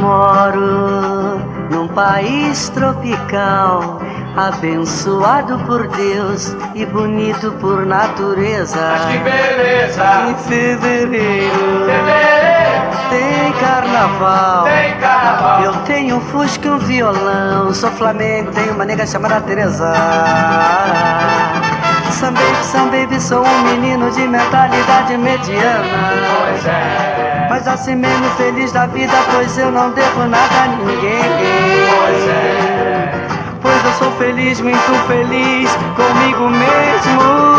Moro num país tropical, abençoado por Deus e bonito por natureza. Mas que beleza! Em fevereiro tem carnaval. Tem carnaval. Eu tenho um fusca e um violão. Sou Flamengo, tenho uma nega chamada Teresa. Some baby, sou um menino de mentalidade mediana. Pois é. Mas assim mesmo feliz da vida, pois eu não devo nada a ninguém. Pois é. Pois eu sou feliz, muito feliz comigo mesmo.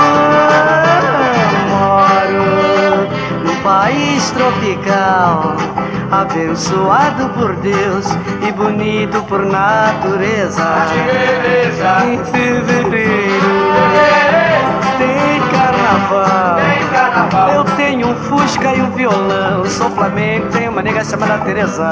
Moro num país tropical, abençoado por Deus e bonito por natureza. Mas que beleza! Em fevereiro tem carnaval. Tem carnaval. Eu tenho um fusca e um violão. Sou Flamengo, tenho uma nega chamada Teresa.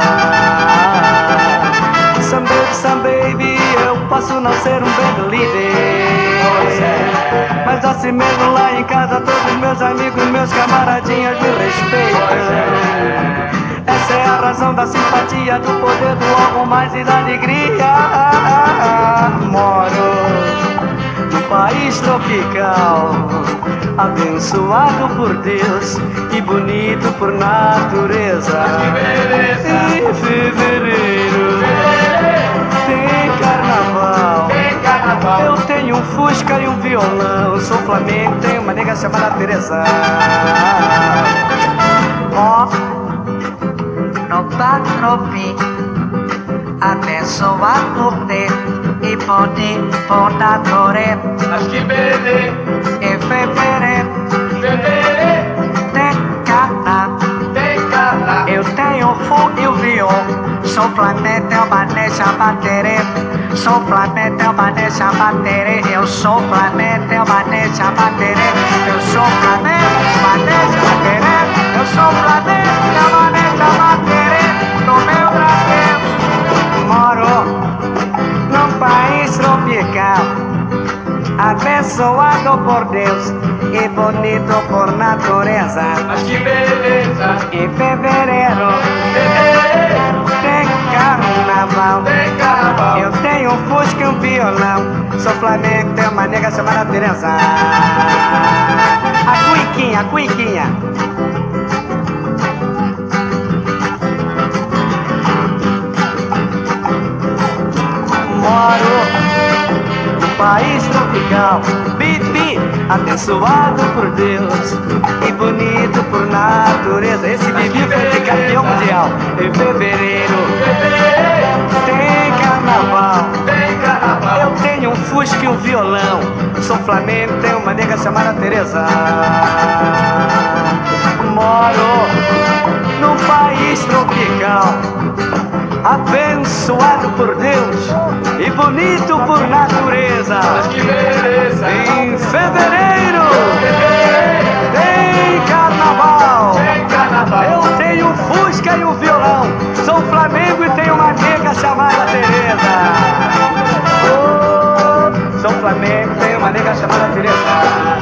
Some baby, eu posso não ser um band líder. Pois é. Mas assim mesmo lá em casa todos meus amigos, meus camaradinhas me respeitam. Pois é. Essa é a razão da simpatia, do poder do algo mais e da alegria. Moro num país tropical, abençoado por Deus e bonito por natureza. Mas que beleza! Em fevereiro tem carnaval. Tem carnaval. Eu tenho um fusca e um violão. Sou Flamengo, tenho uma nega chamada Teresa. Ó, no Patropi, abençoado por Deus e bonito por natureza. Mas que beleza! Em fevereiro tem carnaval. Tem carnaval. Eu tenho o fogo e o violão. Sou Flamengo, tenho uma nega chamada Teresa. Sou Flamengo, tenho uma nega chamada Teresa. Eu sou Flamengo, tenho uma nega chamada Teresa. Eu sou Flamengo, uma nega chamada Teresa. Eu sou Flamengo, tenho uma nega chamada Teresa. No meu Brasil, moro num país tropical, abençoado por Deus e bonito por natureza. Mas que beleza! Em fevereiro tem carnaval. Tem carnaval. Eu tenho um fusca e um violão. Sou Flamengo, tenho uma nega chamada Teresa. A cuiquinha, a cuiquinha. Moro num país tropical, bibi, abençoado por Deus e bonito por natureza. Esse bibi foi de campeão mundial. Em fevereiro tem carnaval. Tem carnaval. Eu tenho um fusca e um violão. Sou Flamengo, tenho uma nega chamada Teresa. Moro num país tropical, abençoado por Deus e bonito por natureza. Mas que beleza! Em fevereiro tem carnaval. Tem carnaval. Eu tenho um fusca e um violão. Sou Flamengo e tenho uma nega chamada Teresa. Oh, sou Flamengo, tenho uma nega chamada Teresa.